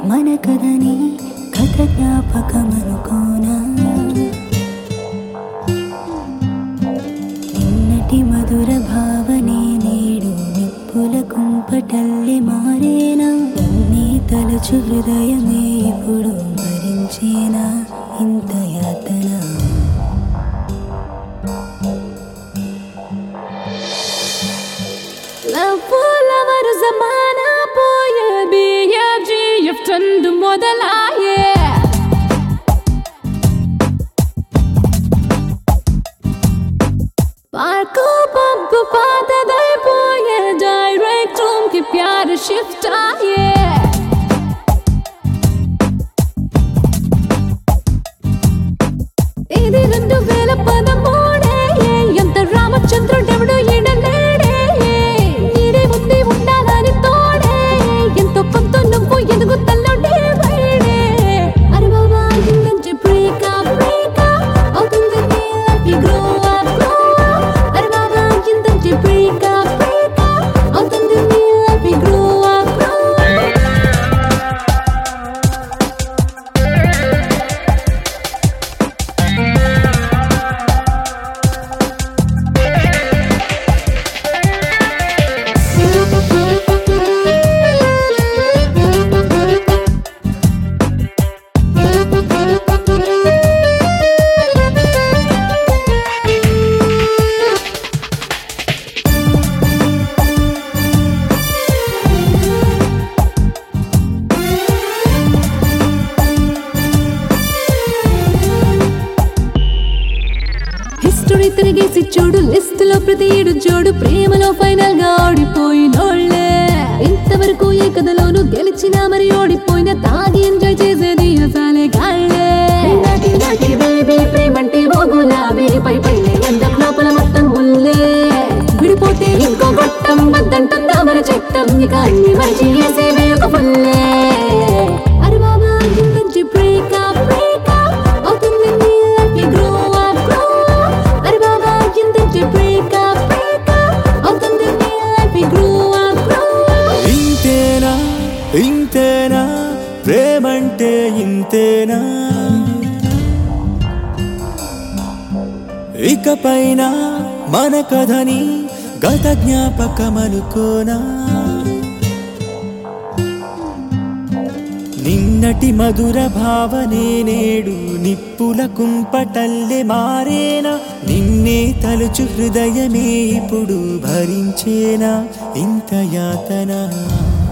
మన కథని కథ జ్ఞాపకమనుకోనా నిన్నటి మధుర భావనే నేడు నిప్పుల కుంపటల్లి మారేనా నీ తలచు హృదయమే ఇప్పుడు భరించేనా ఇంత యాతన పూలవరు జమానా పోయే BFGF ట్రెండ్ మొదలాయే పార్కు పబ్బు పాతదైపోయే డైరెక్ట్ రూమ్ కి ప్యార్ షిఫ్ట్ ఆయే ఇది 2013 ఎంత రామచంద్రుడెవడు ఈడలేడే నీడే ముందే ఉండాలని తోడే ఎంతో కొంత నువ్వు ఎదుగు తల్లుడే వైడే అరే బాబా ఇందంటే బ్రేకప్ అవుతుంది నీ లైఫ్ యు గ్రో అప్ అరే బాబా ఇందంటే బ్రేకప్ అవుతుంది నీ life you grow up history తిరిగేసి చూడు లిస్ట్ లో ప్రతి ఏడు జోడు ప్రేమలో ఫైనల్ గా ఓడిపోయినోళ్ళే ఇంతవరకు ఏ కథలోనూ గెలిచినా మరి ఓడిపోయినా తాగి ఎంజాయ్ చేసేది అసలే గాళ్ళే నాటి నాటి బేబీ ప్రేమంటే ఓ గులాబీ పై పైనే ఎందకు లోపల మొత్తం ముల్లే విడిపోతే ఇంకో గొట్టం వద్దంటుందా మన చట్టం ఇక అన్ని మరిచి వేసేవే ఒక పుల్లే అరే బాబా ఇందంటే బ్రేకప్ అవుతుంది నీ లైఫ్ యు గ్రో అప్ అరే బాబా ఇందంటే బ్రేకప్ అవుతుంది నీ లైఫ్ యు గ్రో అప్ ఇంతేనా ఇంతేనా ప్రేమంటే ఇంతేనా ఇకపైన మన కథని గత జ్ఞాపకమనుకోనా నిన్నటి మధుర భావనే నేడు నిప్పుల కుంపటల్లె మారేనా నిన్నే తలుచు హృదయమే ఇప్పుడు భరించేనా ఇంత యాతన